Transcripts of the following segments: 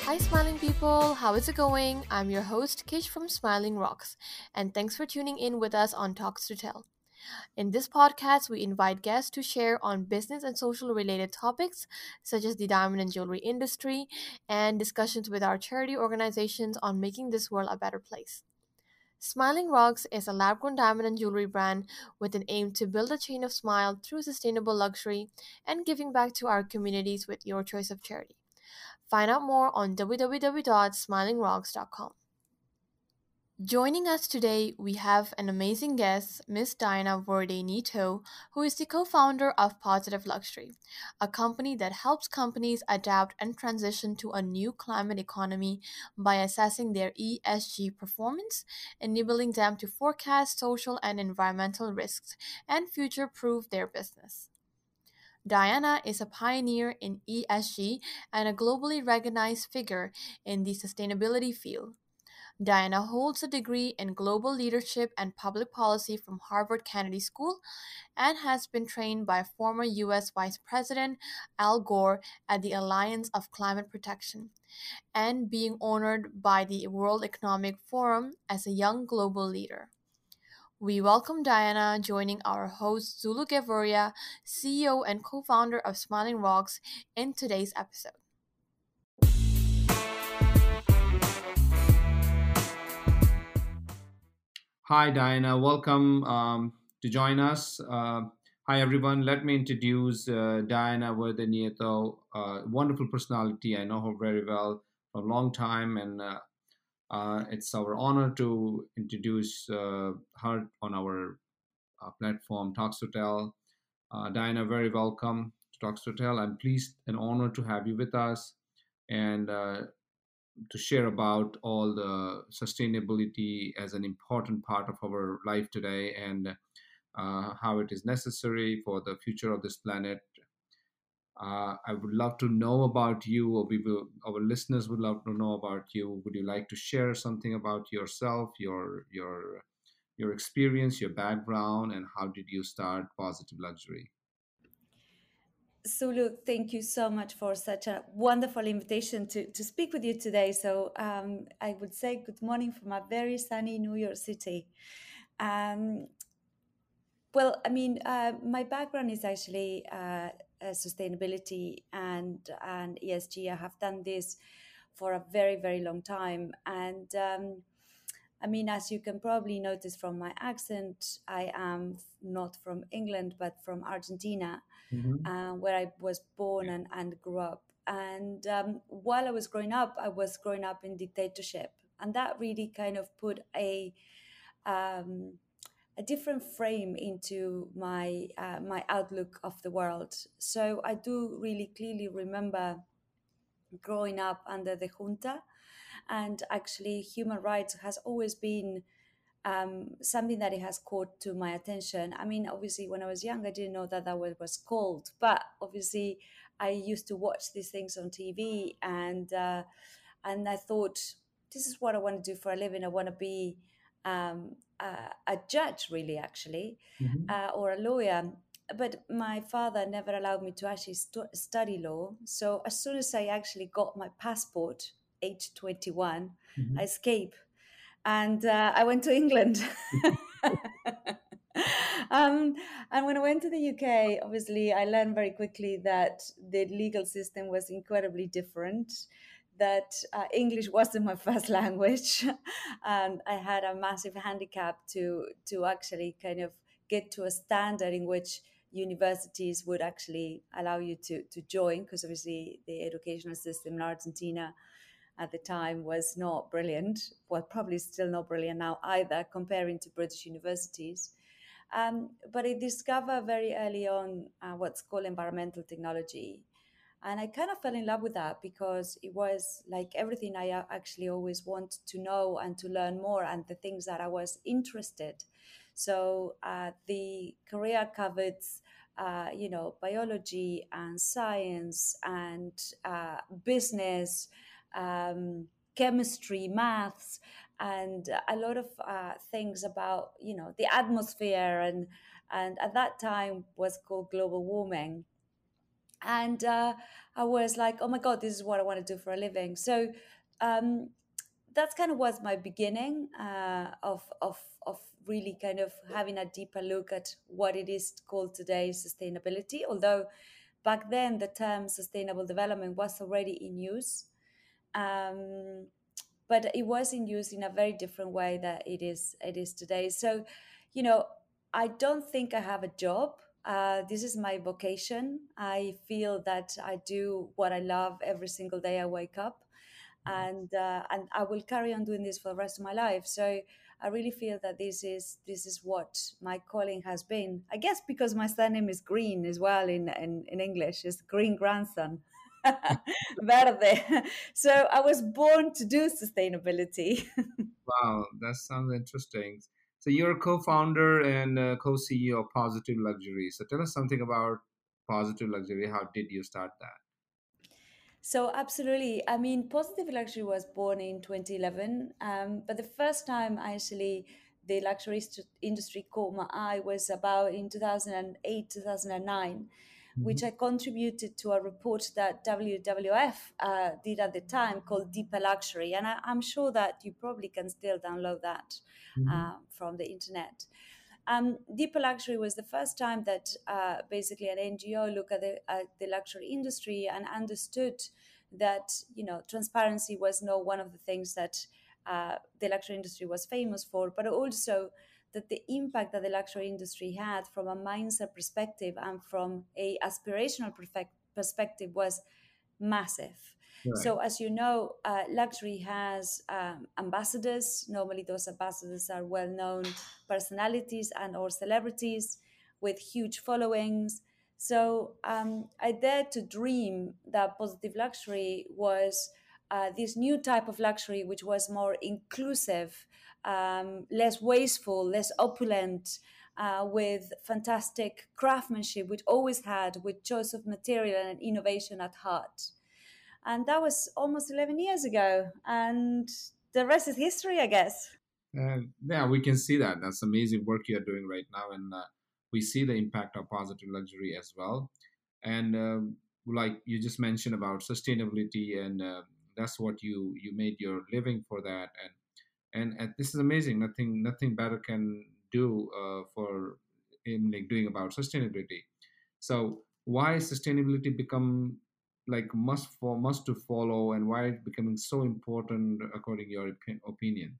Hi, smiling people. How is it going? I'm your host, Kish from Smiling Rocks, and thanks for tuning in with us on Talks to Tell. In this podcast, we invite guests to share on business and social related topics such as the diamond and jewelry industry and discussions with our charity organizations on making this world a better place. Smiling Rocks is a lab grown diamond and jewelry brand with an aim to build a chain of smile through sustainable luxury and giving back to our communities with your choice of charity. Find out more on www.smilingrocks.com. Joining us today, we have an amazing guest, Miss Diana Verde Nito, who is the co-founder of Positive Luxury, a company that helps companies adapt and transition to a new climate economy by assessing their ESG performance, enabling them to forecast social and environmental risks and future-proof their business. Diana is a pioneer in ESG and a globally recognized figure in the sustainability field. Diana holds a degree in global leadership and public policy from Harvard Kennedy School and has been trained by former U.S. Vice President Al Gore at the Alliance of Climate Protection and being honored by the World Economic Forum as a young global leader. We welcome Diana joining our host Zulu Gavoria, CEO and co-founder of Smiling Rocks, in today's episode. Hi, Diana. Welcome to join us. Hi, everyone. Let me introduce Diana Verde Nieto, wonderful personality. I know her very well for a long time, and it's our honor to introduce her on our platform, Talks to Tell. Diana, very welcome to Talks to Tell. I'm pleased and honored to have you with us. And to share about all the sustainability as an important part of our life today and how it is necessary for the future of this planet. I would love to know about you, or our listeners would love to know about you. Would you like to share something about yourself, your experience, your background, and how did you start Positive Luxury? Sulu, thank you so much for such a wonderful invitation to speak with you today. So I would say good morning from a very sunny New York City. Um, my background is actually sustainability and ESG. I have done this for a very, very long time. And as you can probably notice from my accent, I am not from England, but from Argentina, Mm-hmm. where I was born and grew up. And while I was growing up, I was growing up in dictatorship. And that really kind of put um, a different frame into my outlook of the world. So I do really clearly remember growing up under the junta, and actually human rights has always been something that it has caught to my attention. I mean, obviously, when I was young, I didn't know that that was called, but obviously, I used to watch these things on TV, and I thought, this is what I want to do for a living. I want to be a judge, really, actually, Mm-hmm. or a lawyer. But my father never allowed me to actually study law. So as soon as I actually got my passport, age 21, I escaped and I went to England. um, and when I went to the UK, obviously, I learned very quickly that the legal system was incredibly different. That English wasn't my first language, and I had a massive handicap to actually kind of get to a standard in which universities would actually allow you to join, because obviously the educational system in Argentina at the time was not brilliant. Well, probably still not brilliant now either, comparing to British universities. But I discovered very early on what's called environmental technology. And I kind of fell in love with that because it was like everything I actually always wanted to know and to learn more, and the things that I was interested. So the career covered, biology and science and business, chemistry, maths, and a lot of things about the atmosphere, and at that time was called global warming. And I was like, oh my god, this is what I want to do for a living. So um, that's kind of was my beginning of really kind of having a deeper look at what it is called today sustainability. Although back then the term sustainable development was already in use, um, but it was in use in a very different way that it is today. So, you know, I don't think I have a job. This is my vocation. I feel that I do what I love every single day I wake up, and I will carry on doing this for the rest of my life. So I really feel that this is what my calling has been. I guess because my surname is Green as well in English, it's Green Grandson. Verde. So I was born to do sustainability. Wow, that sounds interesting. So you're a co-founder and co-CEO of Positive Luxury. So tell us something about Positive Luxury. How did you start that? So absolutely. I mean, Positive Luxury was born in 2011, but the first time actually the luxury industry caught my eye was about in 2008, 2009, which Mhm. I contributed to a report that WWF did at the time called Deeper Luxury. And I'm sure that you probably can still download that Mhm. from the internet. Deeper Luxury was the first time that basically an NGO looked at the luxury industry and understood that transparency was not one of the things that the luxury industry was famous for, but also that the impact that the luxury industry had from a mindset perspective and from a aspirational perspective was massive. Right. So, as you know, luxury has ambassadors. Normally, those ambassadors are well-known personalities and or celebrities with huge followings. So, I dared to dream that positive luxury was this new type of luxury, which was more inclusive, less wasteful, less opulent. With fantastic craftsmanship, which always had with choice of material and innovation at heart. And that was almost 11 years ago. And the rest is history, I guess. Yeah, we can see that. That's amazing work you're doing right now, and we see the impact of Positive Luxury as well. And like you just mentioned about sustainability, and that's what you made your living for that, and this is amazing. Nothing better can do for in like doing about sustainability. So why sustainability become like must to follow, and why it becoming so important according to your opinion?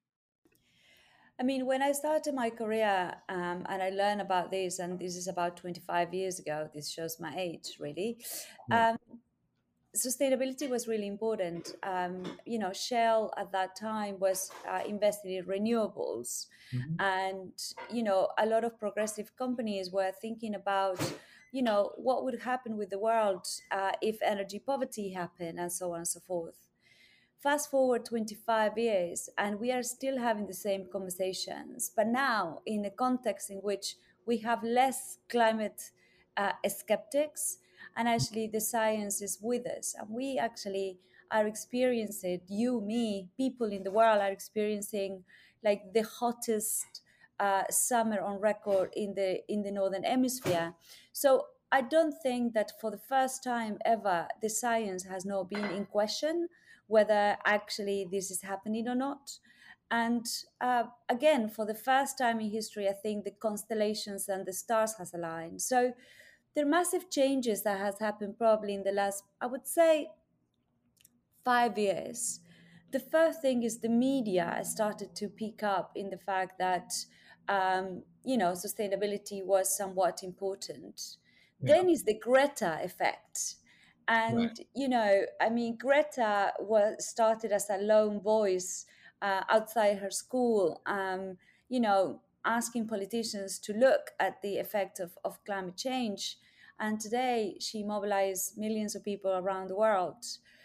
I mean, when I started my career and I learned about this, and this is about 25 years ago, this shows my age really. Yeah. Um, Sustainability was really important. Shell at that time was invested in renewables, Mhm. and a lot of progressive companies were thinking about what would happen with the world if energy poverty happened, and so on and so forth. Fast forward 25 years, and we are still having the same conversations, but now in a context in which we have less climate skeptics, and actually the science is with us. And we actually are experiencing, you, me, people in the world are experiencing like the hottest summer on record in the northern hemisphere. So I don't think that for the first time ever the science has not been in question whether actually this is happening or not. And again, for the first time in history, I think the constellations and the stars has aligned. So there are massive changes that has happened probably in the last, I would say, 5 years. The first thing is the media started to pick up in the fact that sustainability was somewhat important. Yeah. Then is the Greta effect. Right. And I mean, Greta was started as a lone voice outside her school, asking politicians to look at the effect of climate change. And today she mobilized millions of people around the world.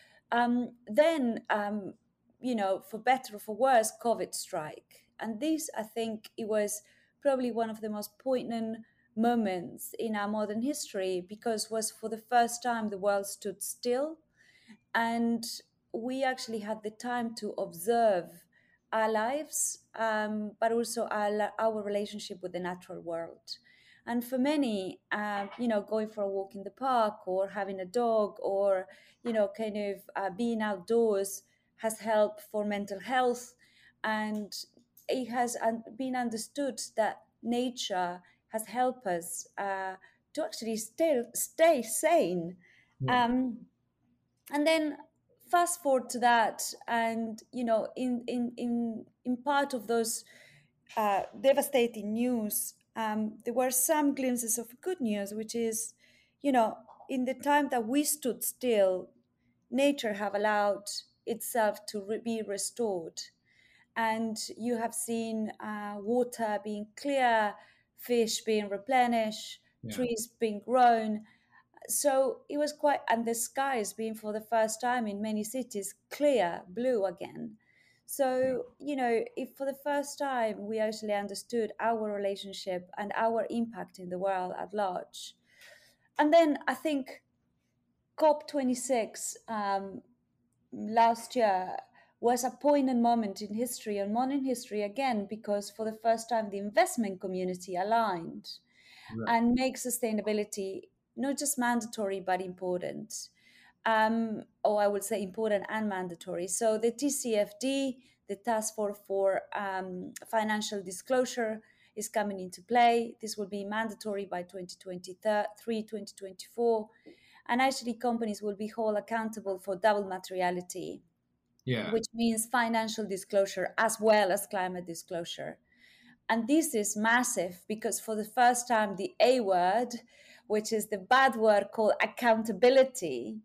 Then, for better or for worse, COVID strike. And this, I think, it was probably one of the most poignant moments in our modern history because was for the first time the world stood still and we actually had the time to observe our lives, but also our relationship with the natural world. And for many, going for a walk in the park or having a dog or, kind of being outdoors has helped for mental health. And it has been understood that nature has helped us to actually still stay sane. Yeah. Um, and then fast forward to that, and in part of those devastating news, there were some glimpses of good news, which is, in the time that we stood still, nature have allowed itself to be restored. And you have seen water being clear, fish being replenished, Yeah. trees being grown. So it was quite, and the skies being for the first time in many cities clear blue again. Yeah. So, if for the first time we actually understood our relationship and our impact in the world at large. And then I think COP26 last year was a poignant moment in history and modern history again, because for the first time the investment community aligned Right. and make sustainability not just mandatory but important. Or I would say important and mandatory. So the TCFD, the Task Force for Financial Disclosure, is coming into play. This will be mandatory by 2023, 2024. And actually, companies will be held accountable for double materiality, Yeah. which means financial disclosure as well as climate disclosure. And this is massive because for the first time, the A word, which is the bad word called accountability,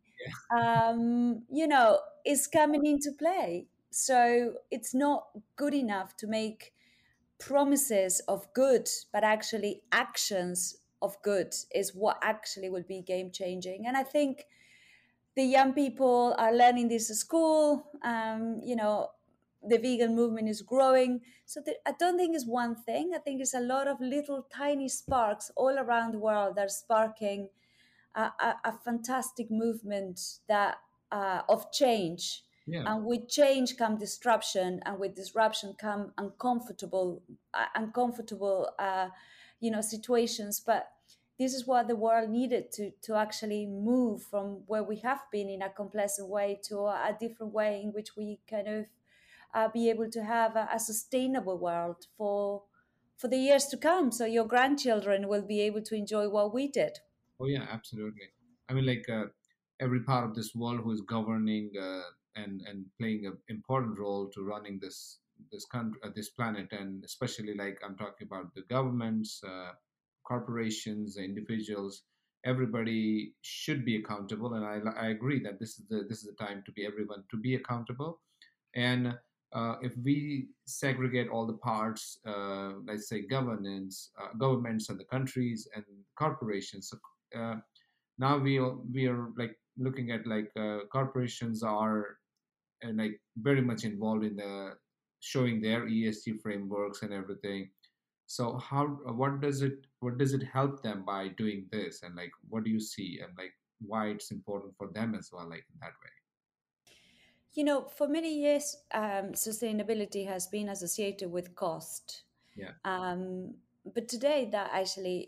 is coming into play. So it's not good enough to make promises of good, but actually actions of good is what actually will be game changing. And I think the young people are learning this at school. The vegan movement is growing. So I don't think it's one thing. I think it's a lot of little tiny sparks all around the world that are sparking a fantastic movement that of change. Yeah. And with change come disruption, and with disruption come uncomfortable situations. But this is what the world needed to actually move from where we have been in a complacent way to a different way in which we kind of be able to have a sustainable world for the years to come. So your grandchildren will be able to enjoy what we did. Oh yeah, absolutely. I mean, like every part of this world who is governing and playing an important role to running this country, this planet, and especially like I'm talking about the governments, corporations, the individuals. Everybody should be accountable, and I agree that this is the time to be everyone to be accountable. And if we segregate all the parts, let's say governance, governments, and the countries and corporations. Uh, Now we are like looking at like corporations are like very much involved in the showing their ESG frameworks and everything. So how what does it help them by doing this, and like what do you see, and like why it's important for them as well, like in that way? For many years, sustainability has been associated with cost. Yeah. Um, but today, that actually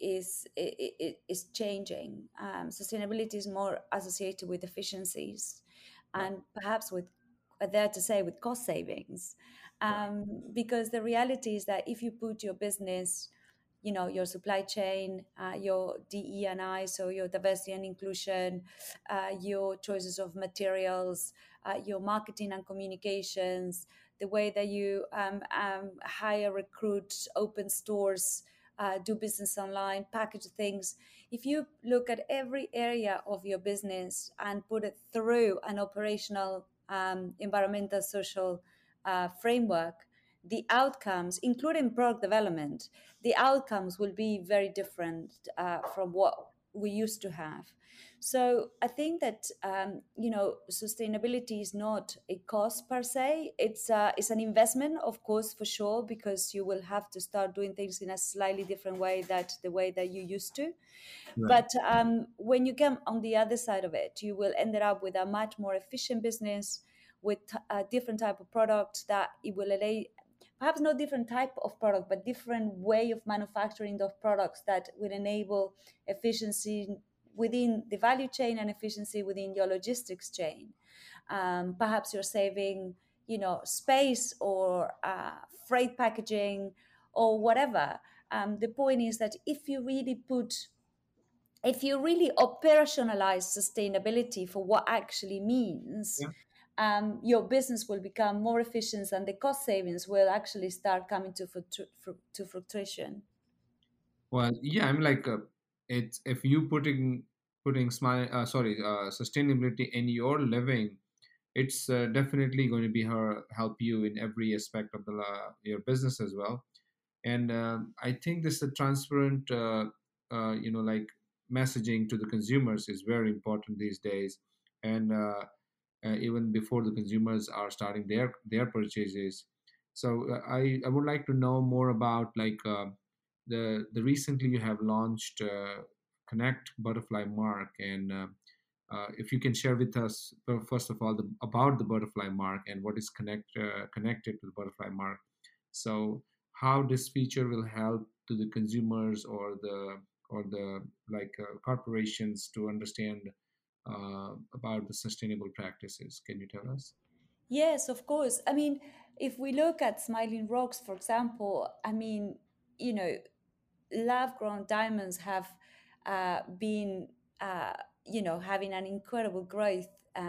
is changing. Sustainability is more associated with efficiencies, Right. and perhaps with, I dare to say, with cost savings. Right. Because the reality is that if you put your business, your supply chain, your DE&I, so your diversity and inclusion, your choices of materials, your marketing and communications, the way that you hire, recruit, open stores, do business online, package things. If you look at every area of your business and put it through an operational, environmental, social framework, the outcomes, including product development, the outcomes will be very different from what we used to have. So I think that sustainability is not a cost per se. It's an investment, of course, for sure, because you will have to start doing things in a slightly different way that the way that you used to. Right. But when you come on the other side of it, you will end up with a much more efficient business with a different type of product that it will perhaps not different type of product, but different way of manufacturing those products that will enable efficiency within the value chain and efficiency within your logistics chain. Perhaps you're saving, space or freight packaging or whatever. The point is that if you really operationalize sustainability for what actually means, Yeah. your business will become more efficient and the cost savings will actually start coming to fruition. Well, yeah, I'm like, it's if you putting sustainability in your living, it's definitely going to be her help you in every aspect of your business as well. And I think this transparent, like messaging to the consumers is very important these days. And even before the consumers are starting their purchases. So I would like to know more about like the recently you have launched Connect Butterfly Mark, and if you can share with us first of all about the butterfly mark and what is connected to the butterfly mark. So how this feature will help to the consumers or the like corporations to understand about the sustainable practices. Can you tell us? Yes, of course. I mean, if we look at Smiling Rocks, for example, I mean, you know, lab grown diamonds have been, uh, having an incredible growth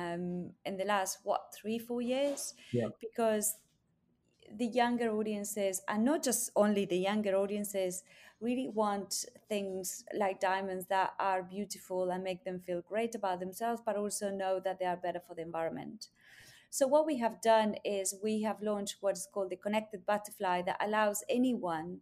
in the last, what, 3, 4 years, Yeah. because the younger audiences, and not just only the younger audiences, really want things like diamonds that are beautiful and make them feel great about themselves, but also know that they are better for the environment. So what we have done is we have launched what is called the Connected Butterfly that allows anyone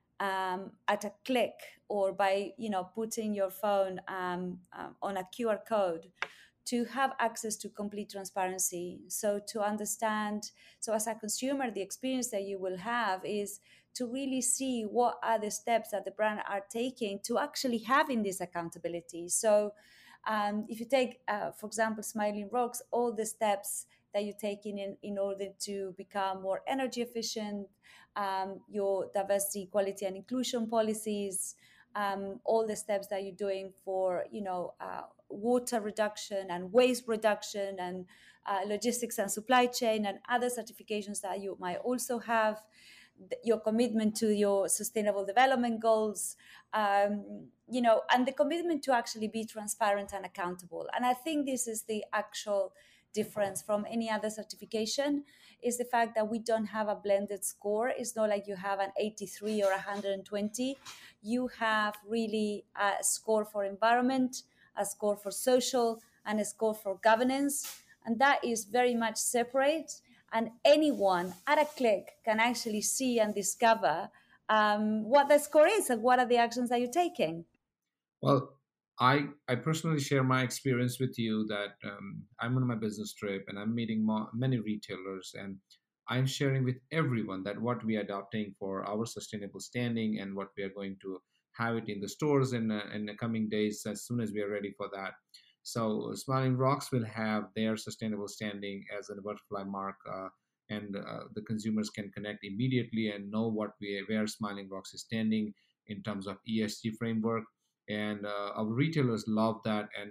at a click or by putting your phone on a QR code to have access to complete transparency. So to understand, so as a consumer, the experience that you will have is to really see what are the steps that the brand are taking to actually having this accountability. So if you take, for example, Smiling Rocks, all the steps that you're taking in order to become more energy efficient, your diversity, equality, and inclusion policies, all the steps that you're doing for, water reduction and waste reduction and logistics and supply chain and other certifications that you might also have, your commitment to your sustainable development goals, and the commitment to actually be transparent and accountable. And I think this is the actual difference from any other certification, is the fact that we don't have a blended score. It's not like you have an 83 or 120. You have really a score for environment, a score for social, and a score for governance. And that is very much separate. And anyone at a click can actually see and discover what the score is and what are the actions that you're taking. Well, I personally share my experience with you that I'm on my business trip and I'm meeting many retailers, and I'm sharing with everyone that what we are adopting for our sustainable standing and what we are going to have it in the stores in the coming days as soon as we are ready for that. So Smiling Rocks will have their sustainable standing as a butterfly mark. And the consumers can connect immediately and know where Smiling Rocks is standing in terms of ESG framework, and our retailers love that. And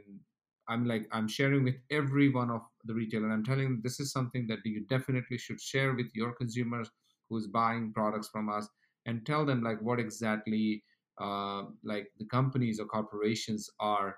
I'm sharing with every one of the retailer, I'm telling them this is something that you definitely should share with your consumers who's buying products from us, and tell them like what exactly like the companies or corporations are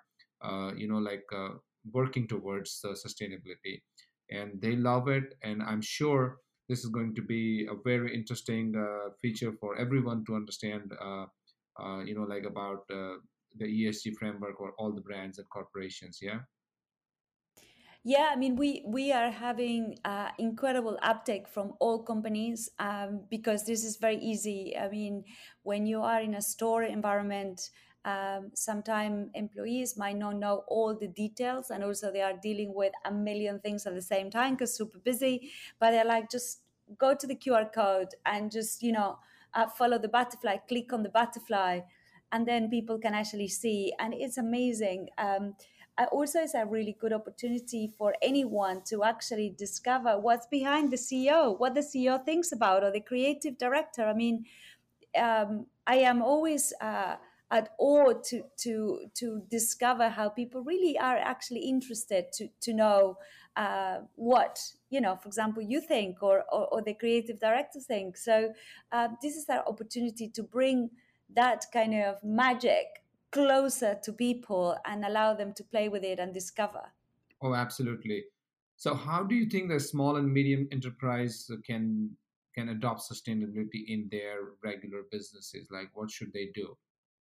working towards sustainability, and they love it. And I'm sure this is going to be a very interesting feature for everyone to understand, like about the ESG framework or all the brands and corporations. Yeah. Yeah, I mean, we are having incredible uptake from all companies because this is very easy. I mean, when you are in a store environment, sometimes employees might not know all the details, and also they are dealing with a million things at the same time because super busy. But they're like, just go to the QR code and just follow the butterfly, click on the butterfly, and then people can actually see, and it's amazing. also is a really good opportunity for anyone to actually discover what's behind the CEO, what the CEO thinks about, or the creative director. I mean, I am always at awe to discover how people really are actually interested to know what, for example, you think, or the creative director thinks. So this is our opportunity to bring that kind of magic closer to people and allow them to play with it and discover. Oh, absolutely. So, how do you think the small and medium enterprise can adopt sustainability in their regular businesses? Like, what should they do?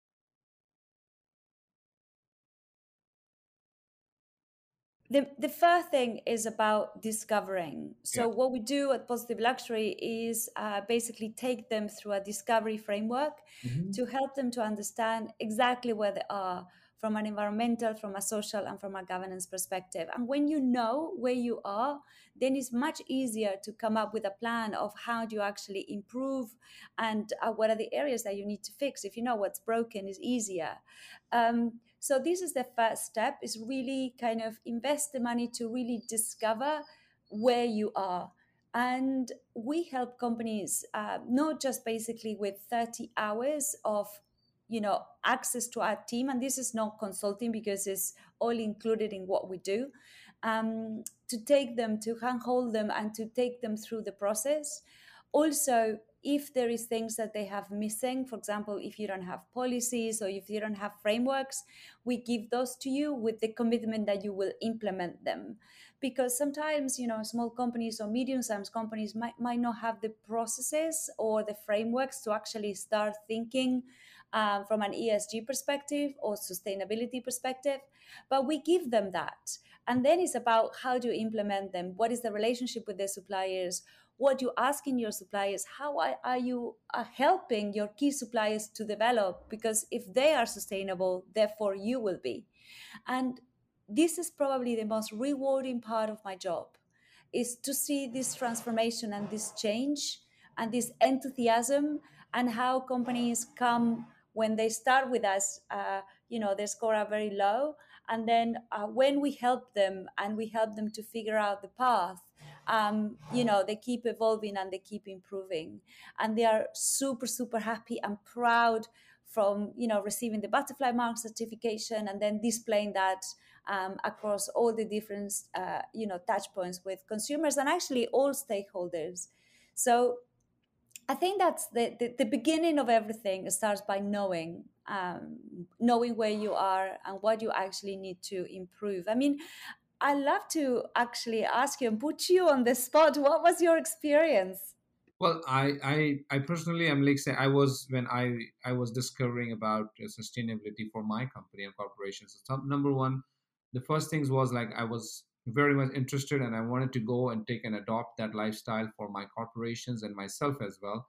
The first thing is about discovering. Yeah. So what we do at Positive Luxury is basically take them through a discovery framework Hmm. to help them to understand exactly where they are from an environmental, from a social, and from a governance perspective. And when you know where you are, then it's much easier to come up with a plan of how do you actually improve, and what are the areas that you need to fix. If you know what's broken, is easier. So this is the first step, is really kind of invest the money to really discover where you are. And we help companies not just basically with 30 hours of access to our team, and this is not consulting because it's all included in what we do, to take them, to handhold them, and to take them through the process. Also, if there is things that they have missing, for example, if you don't have policies or if you don't have frameworks, we give those to you with the commitment that you will implement them. Because sometimes, small companies or medium-sized companies might not have the processes or the frameworks to actually start thinking from an ESG perspective or sustainability perspective, but we give them that. And then it's about how do you implement them? What is the relationship with the suppliers? What you asking your suppliers? How are you helping your key suppliers to develop? Because if they are sustainable, therefore you will be. And this is probably the most rewarding part of my job, is to see this transformation and this change and this enthusiasm, and how companies come when they start with us. Their score are very low, and then when we help them and we help them to figure out the path, they keep evolving and they keep improving, and they are super super happy and proud from receiving the butterfly mark certification and then displaying that across all the different touch points with consumers and actually all stakeholders. So I think that's the beginning of everything. It starts by knowing where you are and what you actually need to improve. I mean, I love to actually ask you and put you on the spot. What was your experience? Well, I personally am like say I was when I was discovering about sustainability for my company and corporations. So number one, the first things was like I was very much interested and I wanted to go and take and adopt that lifestyle for my corporations and myself as well.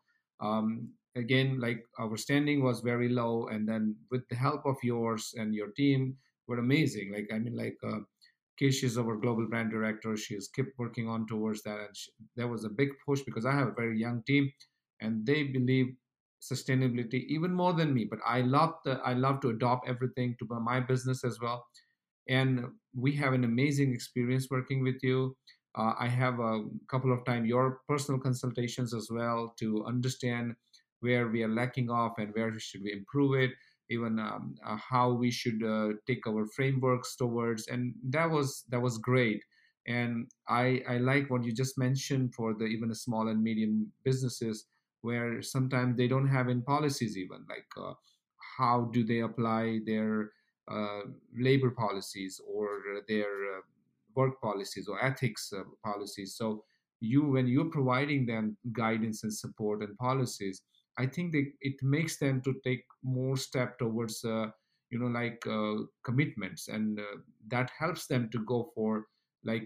Again, like our standing was very low, and then with the help of yours and your team, were amazing. Like I mean, like. Kish is our global brand director. She has kept working on towards that, and there was a big push because I have a very young team, and they believe sustainability even more than me. But I love to adopt everything to my business as well, and we have an amazing experience working with you. I have a couple of time your personal consultations as well to understand where we are lacking off and where should we improve it, even how we should take our frameworks towards, and that was great. And I like what you just mentioned for the even a small and medium businesses where sometimes they don't have in policies even like how do they apply their uh, labor policies or their work policies or ethics policies. So you when you're providing them guidance and support and policies, I think it makes them to take more step towards like commitments, and that helps them to go for like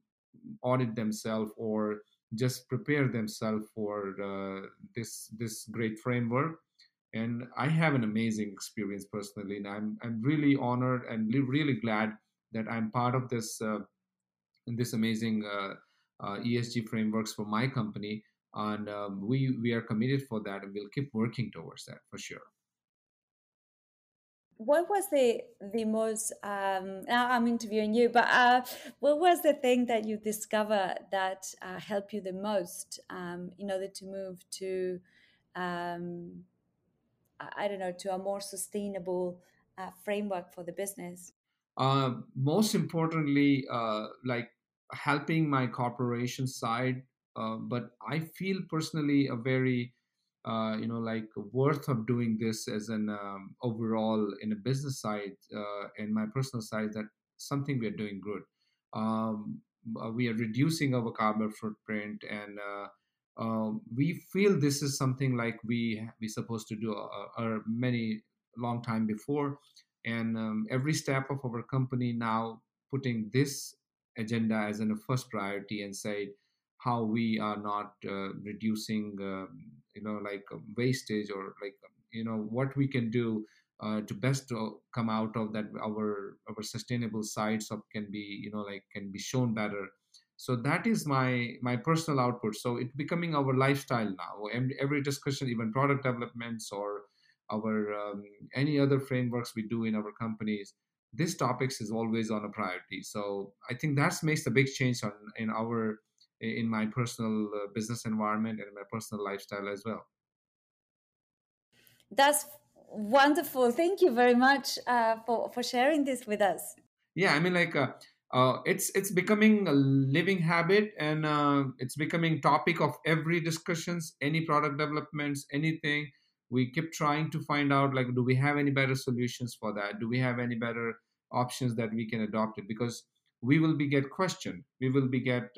audit themselves or just prepare themselves for this great framework. And I have an amazing experience personally, and I'm really honored and really glad that I'm part of this amazing ESG frameworks for my company, and we are committed for that, and we'll keep working towards that for sure. what was the most now I'm interviewing you, but what was the thing that you discovered that helped you the most in order to move to um, I don't know, to a more sustainable framework for the business? Most importantly, like helping my corporation side, but I feel personally a very, like worth of doing this as an overall in a business side and my personal side that something we are doing good. We are reducing our carbon footprint and. We feel this is something like we supposed to do many long time before, and every step of our company now putting this agenda as a first priority and say how we are not reducing like wastage or like what we can do to best come out of that our sustainable sides of can be like can be shown better. So that is my personal output, so it's becoming our lifestyle now, and every discussion, even product developments or our any other frameworks we do in our companies, this topics is always on a priority. So I think that makes a big change on in my personal business environment and my personal lifestyle as well. That's wonderful. Thank you very much for sharing this with us. Yeah, I mean, like it's becoming a living habit, and it's becoming topic of every discussions, any product developments, anything. We keep trying to find out, like, do we have any better solutions for that? Do we have any better options that we can adopt it? Because we will be get questioned, we will be get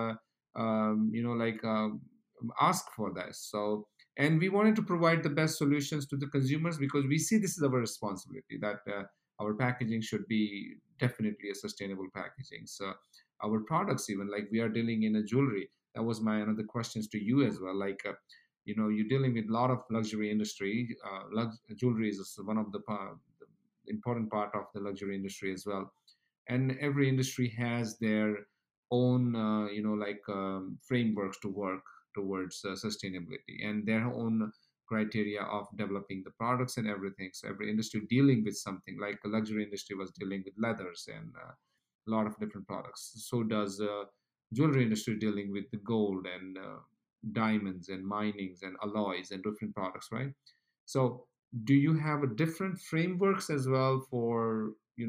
ask for this. So, and we wanted to provide the best solutions to the consumers because we see this is our responsibility that our packaging should be definitely a sustainable packaging. So our products, even like we are dealing in a jewelry, that was my another questions to you as well. Like you're dealing with a lot of luxury industry. Jewelry is one of the important part of the luxury industry as well, and every industry has their own frameworks to work towards sustainability and their own criteria of developing the products and everything. So every industry dealing with something, like the luxury industry was dealing with leathers and a lot of different products. So does jewelry industry dealing with the gold and diamonds and minings and alloys and different products, right? So do you have a different frameworks as well for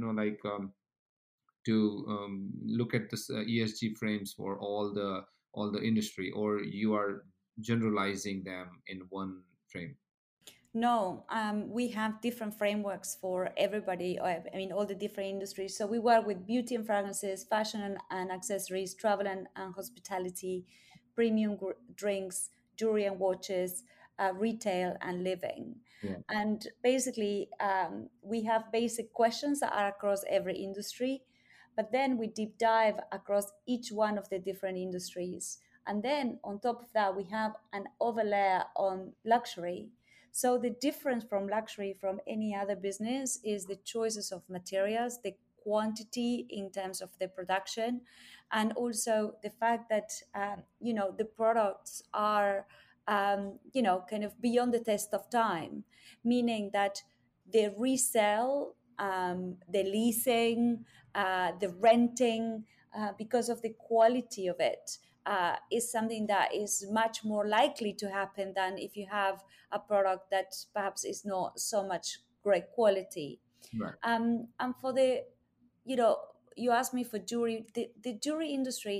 to look at this ESG frames for all the industry, or you are generalizing them in one frame? No, we have different frameworks for everybody. I mean, all the different industries. So we work with beauty and fragrances, fashion and accessories, travel and hospitality, premium drinks, jewelry and watches, retail and living. Yeah. And basically, we have basic questions that are across every industry, but then we deep dive across each one of the different industries. And then on top of that, we have an overlay on luxury. So the difference from luxury from any other business is the choices of materials, the quantity in terms of the production, and also the fact that the products are kind of beyond the test of time, meaning that the resale, the leasing, the renting, because of the quality of it. Is something that is much more likely to happen than if you have a product that perhaps is not so much great quality. Right. And for the, you know, you asked me for jewelry. The jewelry industry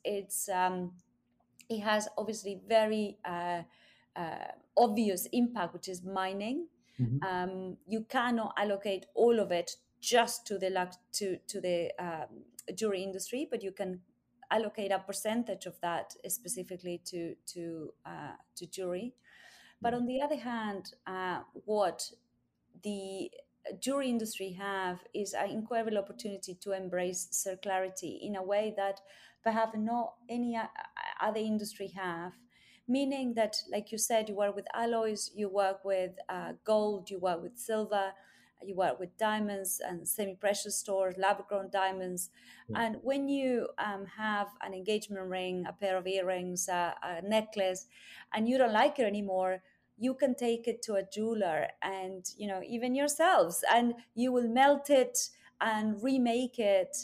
it has obviously very obvious impact, which is mining. Hmm. You cannot allocate all of it just to the to the jewelry industry, but you can allocate a percentage of that specifically to jewelry. But Right. on the other hand, what the jewelry industry have is an incredible opportunity to embrace circularity in a way that perhaps not any other industry have. Meaning that, like you said, you work with alloys, you work with gold, you work with silver, you work with diamonds and semi-precious stores, lab-grown diamonds. Yeah. And when you have an engagement ring, a pair of earrings, a necklace, and you don't like it anymore, you can take it to a jeweler and, even yourselves, and you will melt it and remake it,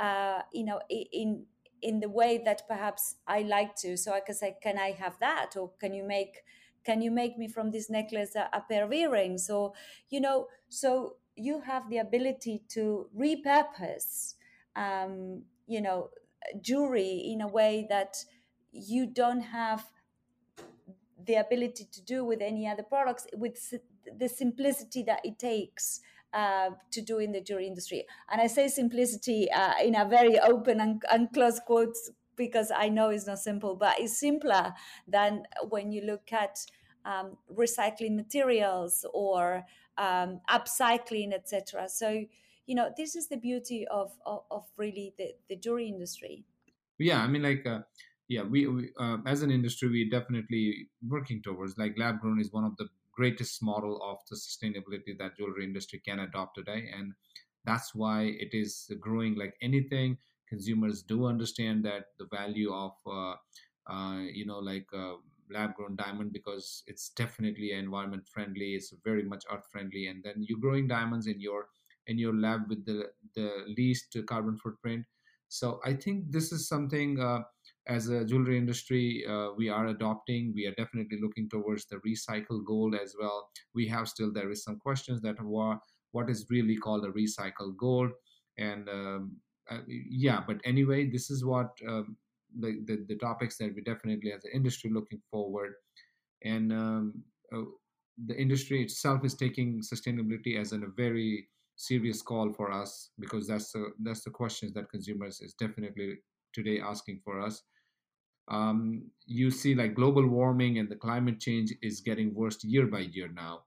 in the way that perhaps I like to. So I can say, can I have that? Or can you make me from this necklace a pair of earrings? Or, so you have the ability to repurpose, um, you know, jewelry in a way that you don't have the ability to do with any other products, with the simplicity that it takes to do in the jewelry industry. And I say simplicity in a very open and close quotes, because I know it's not simple, but it's simpler than when you look at recycling materials or upcycling, etc. So, this is the beauty of really the jewelry industry. Yeah, I mean, like, yeah, we as an industry, we definitely working towards, like, lab grown is one of the greatest model of the sustainability that jewelry industry can adopt today, and that's why it is growing like anything. Consumers do understand that the value of like, lab grown diamond, because it's definitely environment friendly, it's very much earth friendly, and then you're growing diamonds in your lab with the least carbon footprint. So I think this is something, as a jewelry industry, we are adopting. We are definitely looking towards the recycled gold as well. We have still, there is some questions that what is really called a recycled gold, and yeah. But anyway, this is what, the topics that we definitely as an industry looking forward, and the industry itself is taking sustainability as a very serious call for us, because that's the questions that consumers is definitely today asking for us. You see, like, global warming and the climate change is getting worse year by year now.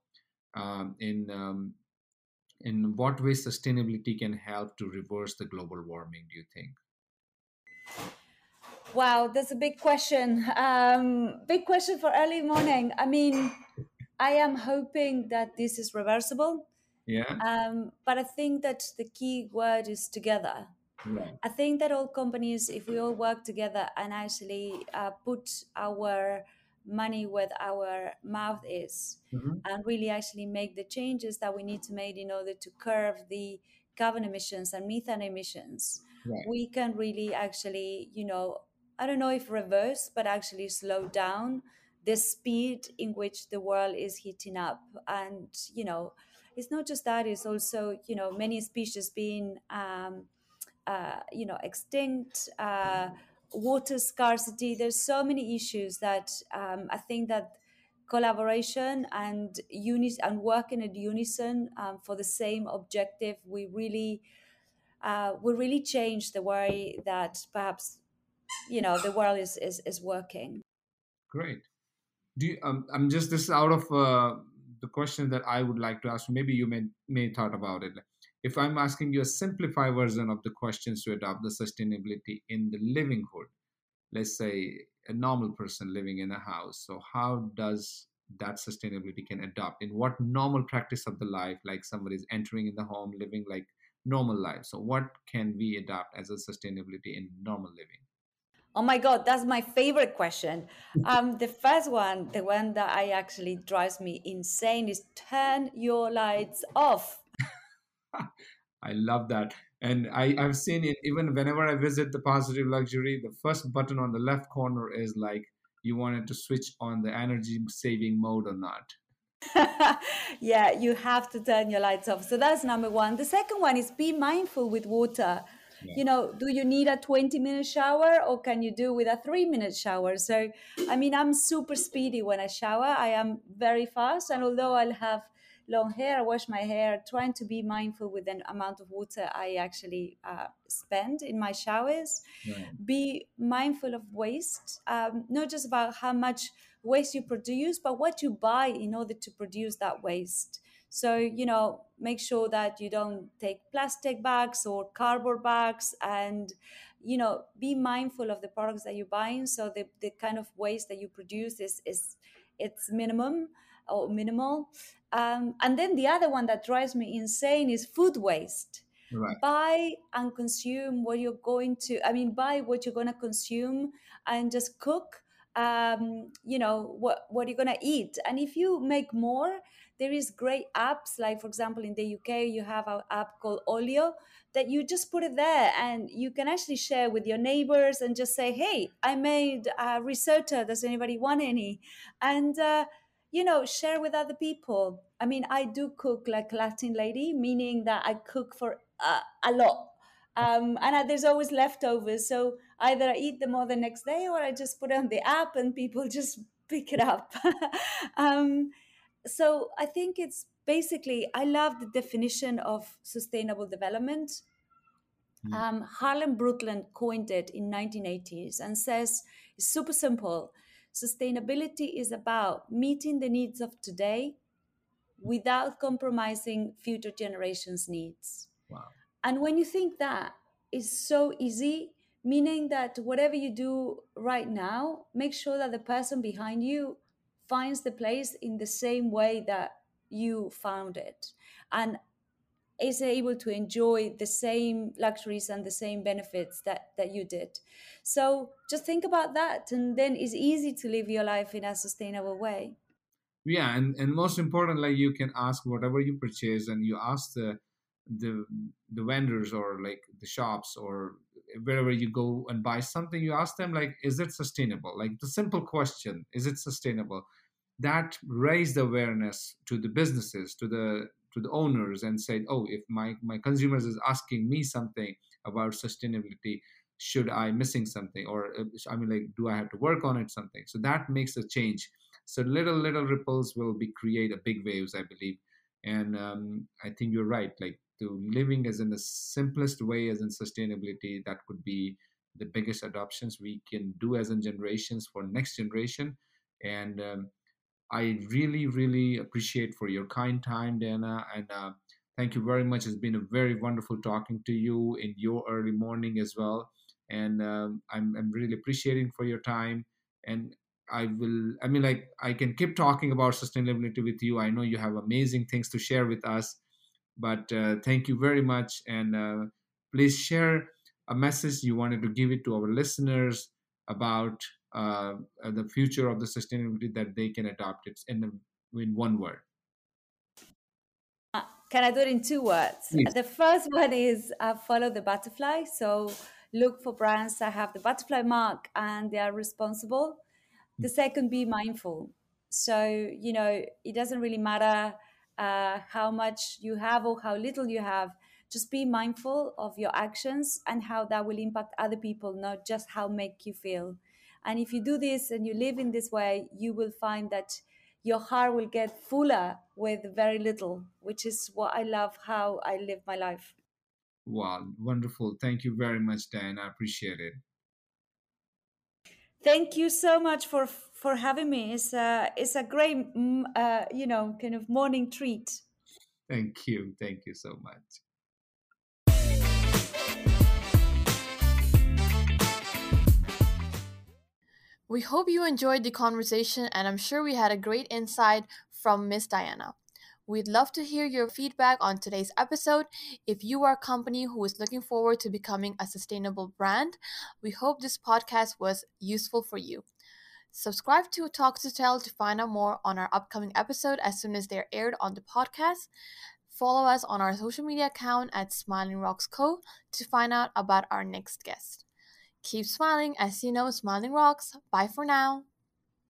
In what way sustainability can help to reverse the global warming, do you think? Wow, that's a big question. Big question for early morning. I mean, I am hoping that this is reversible, Yeah. but I think that the key word is together. Right. I think that all companies, if we all work together and actually put our money where our mouth is, Hmm. and really actually make the changes that we need to make in order to curb the carbon emissions and methane emissions, Right. we can really actually, I don't know if reverse, but actually slow down the speed in which the world is heating up. And, it's not just that, it's also, many species being extinct, water scarcity. There's so many issues that I think that collaboration and and working at unison for the same objective, we really will really change the way that perhaps the world is working. Great. Do you, I'm just, this is out of the question that I would like to ask. Maybe you may thought about it. If I'm asking you a simplified version of the questions to adopt the sustainability in the livinghood, let's say a normal person living in a house, so how does that sustainability can adopt in what normal practice of the life, like somebody is entering in the home, living like normal life. So what can we adopt as a sustainability in normal living? Oh my God, that's my favorite question. The first one, the one that I actually drives me insane, is turn your lights off. I love that. And I've seen it even whenever I visit the Positive Luxury, the first button on the left corner is like, you wanted to switch on the energy saving mode or not. Yeah, you have to turn your lights off. So that's number one. The second one is be mindful with water. Yeah. Do you need a 20-minute shower, or can you do with a 3-minute shower? So, I mean, I'm super speedy when I shower. I am very fast. And although I'll have long hair, I wash my hair, trying to be mindful with the amount of water I actually spend in my showers. Right. Be mindful of waste, not just about how much waste you produce, but what you buy in order to produce that waste. So, make sure that you don't take plastic bags or cardboard bags, and, be mindful of the products that you're buying. So the kind of waste that you produce is it's minimum or minimal. And then the other one that drives me insane is food waste. Right. Buy and consume what you're going to, I mean, buy what you're going to consume, and just cook what you're going to eat. And if you make more, there is great apps, like for example in the UK you have an app called Olio, that you just put it there and you can actually share with your neighbors and just say, hey, I made risotto, does anybody want any? And share with other people. I mean, I do cook like Latin lady, meaning that I cook for a lot. There's always leftovers, so either I eat them all the next day or I just put it on the app and people just pick it up. um, so I think it's basically, I love the definition of sustainable development. Mm. Harlem Brundtland coined it in 1980s and says it's super simple. Sustainability is about meeting the needs of today without compromising future generations' needs. Wow. And when you think that is so easy, meaning that whatever you do right now, make sure that the person behind you finds the place in the same way that you found it and is able to enjoy the same luxuries and the same benefits that you did. So just think about that, and then it's easy to live your life in a sustainable way. Yeah, and most important, like you can ask whatever you purchase, and you ask the the vendors or like the shops or wherever you go and buy something, you ask them like, is it sustainable? Like the simple question, is it sustainable? That raised the awareness to the businesses, to the owners, and said, oh, if my consumers is asking me something about sustainability, should I missing something, or I mean, like, do I have to work on it something? So that makes a change. So little ripples will be create a big waves, I believe. And I think you're right, like to living as in the simplest way as in sustainability, that could be the biggest adoptions we can do as in generations for next generation. And I really appreciate for your kind time, Dana, and thank you very much. It's been a very wonderful talking to you in your early morning as well, and I'm really appreciating for your time. And I will, I mean, like I can keep talking about sustainability with you. I know you have amazing things to share with us, but thank you very much, and please share a message you wanted to give it to our listeners about the future of the sustainability that they can adopt it in one word. Can I do it in two words? Please. The first one is follow the butterfly. So look for brands that have the butterfly mark and they are responsible. The second, be mindful. So, it doesn't really matter how much you have or how little you have. Just be mindful of your actions and how that will impact other people, not just how make you feel. And if you do this and you live in this way, you will find that your heart will get fuller with very little, which is what I love how I live my life. Wow, wonderful. Thank you very much, Dan. I appreciate it. Thank you so much for having me. It's a great kind of morning treat. Thank you. Thank you so much. We hope you enjoyed the conversation, and I'm sure we had a great insight from Miss Diana. We'd love to hear your feedback on today's episode. If you are a company who is looking forward to becoming a sustainable brand, we hope this podcast was useful for you. Subscribe to Talk to Tell to find out more on our upcoming episode as soon as they're aired on the podcast. Follow us on our social media account at Smiling Rocks Co. to find out about our next guest. Keep smiling, as you know, smiling rocks. Bye for now.